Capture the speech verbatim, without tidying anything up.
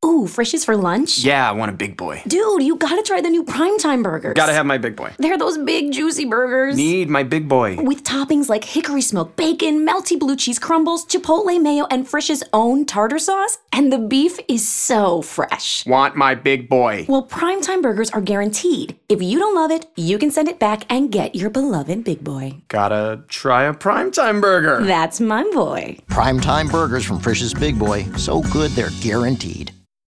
Ooh, Frisch's for lunch? Yeah, I want a big boy. Dude, you gotta try the new Primetime burgers. Gotta have my big boy. They're those big, juicy burgers. Need my big boy. With toppings like hickory smoked bacon, melty blue cheese crumbles, chipotle mayo, and Frisch's own tartar sauce. And the beef is so fresh. Want my big boy. Well, Primetime burgers are guaranteed. If you don't love it, you can send it back and get your beloved big boy. Gotta try a Primetime burger. That's my boy. Primetime burgers from Frisch's Big Boy. So good, they're guaranteed.